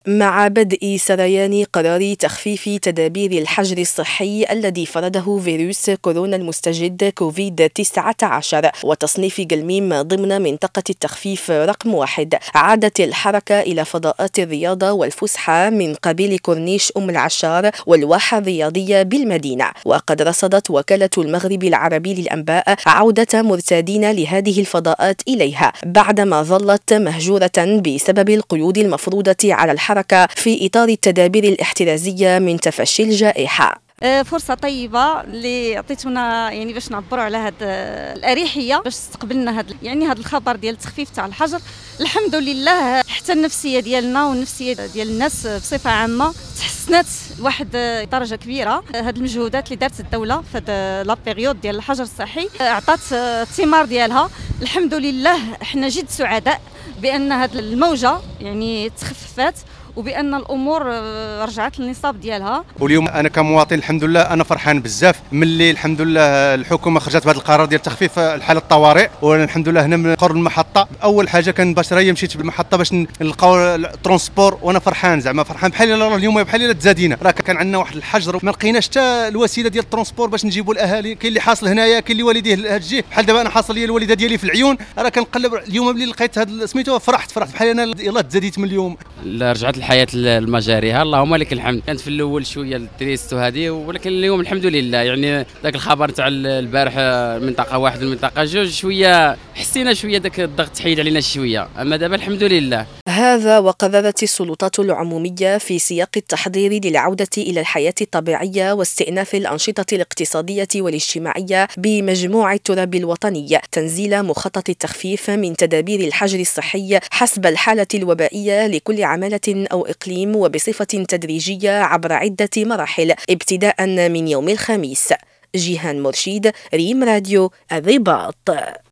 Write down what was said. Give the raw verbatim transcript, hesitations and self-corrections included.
مع بدء سريان قرار تخفيف تدابير الحجر الصحي الذي فرضه فيروس كورونا المستجد كوفيد تسعة عشر وتصنيف قلميم ضمن منطقة التخفيف رقم واحد، عادت الحركة إلى فضاءات الرياضة والفسحة من قبيل كورنيش أم العشار والواحة الرياضية بالمدينة. وقد رصدت وكالة المغرب العربي للأنباء عودة مرتادين لهذه الفضاءات إليها بعدما ظلت مهجورة بسبب القيود المفروضة على الحركة في إطار التدابير الاحترازية من تفشي الجائحة. فرصة طيبة اللي عطيتونا يعني باش نعبروا على هذه الأريحية باش استقبلنا هذا يعني هذا الخبر ديال التخفيف تاع الحجر. الحمد لله حتى النفسية ديالنا والنفسية ديال الناس بصفة عامة تحسنت لواحد درجة كبيرة. هذه المجهودات اللي دارت الدولة في هذا لا بيريود ديال الحجر الصحي أعطت الثمار ديالها. الحمد لله احنا جد سعداء بأن هذه الموجة يعني تخففت وبان الامور رجعت للنصاب ديالها. واليوم انا كمواطن الحمد لله انا فرحان بزاف ملي الحمد لله الحكومه خرجت بهذا القرار ديال تخفيف الحاله الطوارئ. وانا الحمد لله هنا من قرب المحطه اول حاجه كان باش راه مشيت بالمحطه باش نلقاو الترونسبور وانا فرحان زعما فرحان بحال اليوم بحال الا تزادينا. راه كان عندنا واحد الحجر ما لقيناش حتى الوسيله ديال الترونسبور باش نجيبوا الاهالي. كاين اللي حاصل هنايا كاين اللي والديه لهاد الجهه بحال دابا انا حاصل لي الوالده ديالي في العيون. راه كنقلب اليوم ملي لقيت هذا سميتو فرحت فرحت بحال انا يلاه تزاديت من اليوم. رجعت الحياه مجاريها اللهم لك الحمد. كانت في الاول شويه تريست وهذه ولكن اليوم الحمد لله يعني ذاك الخبر تاع البارح منطقه واحد المنطقه جوج شويه حسينا شويه ذاك الضغط تحيد علينا شويه، اما دابا الحمد لله. هذا وقررت السلطات العموميه في سياق التحضير للعوده الى الحياه الطبيعيه واستئناف الانشطه الاقتصاديه والاجتماعيه بمجموع التراب الوطني تنزيل مخطط التخفيف من تدابير الحجر الصحي حسب الحاله الوبائيه لكل عماله او اقليم وبصفة تدريجية عبر عدة مراحل ابتداء من يوم الخميس. جيهان مرشيد، ريم راديو، الرباط.